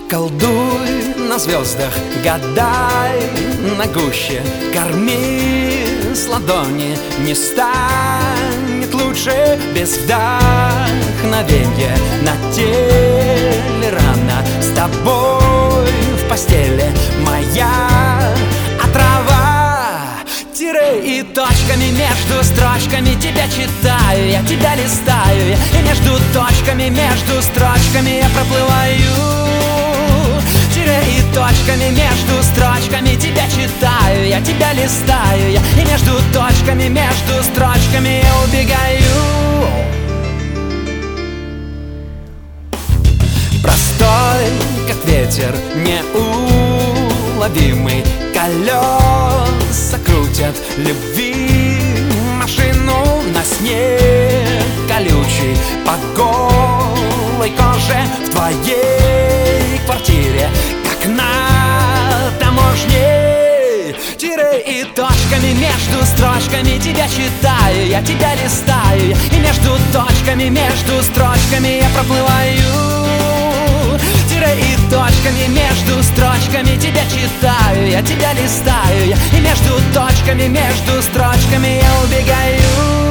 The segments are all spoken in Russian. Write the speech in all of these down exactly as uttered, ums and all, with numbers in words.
Колдуй на звездах, гадай на гуще, корми с ладони, не станет лучше без вдохновенья. На теле рана, с тобой в постели моя отрава. Тире и точками между строчками тебя читаю, я тебя листаю, и между точками, между строчками я проплываю. Тире и точками между строчками тебя читаю, я тебя листаю, я, и между точками, между строчками я убегаю. Простой, как ветер, неуловимый, колеса крутят любви машину на снег колючий, по голой коже в твоей квартире, как на таможне. Тире и точками между строчками тебя читаю, я тебя листаю, и между точками, между строчками я проплываю. Тире и точками между строчками тебя читаю, я тебя листаю, я, и между точками, между строчками я убегаю.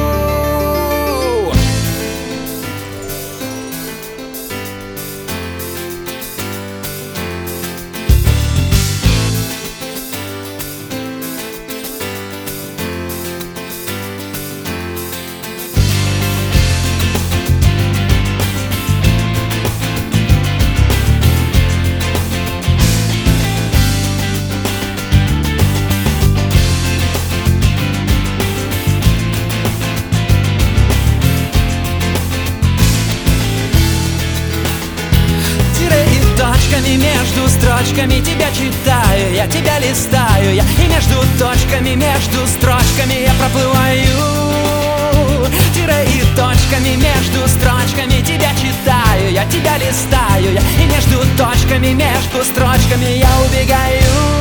Между строчками тебя читаю, я тебя листаю, я, и между точками, между строчками я проплываю. Тире и точками между строчками тебя читаю, я тебя листаю, я, и между точками, между строчками я убегаю.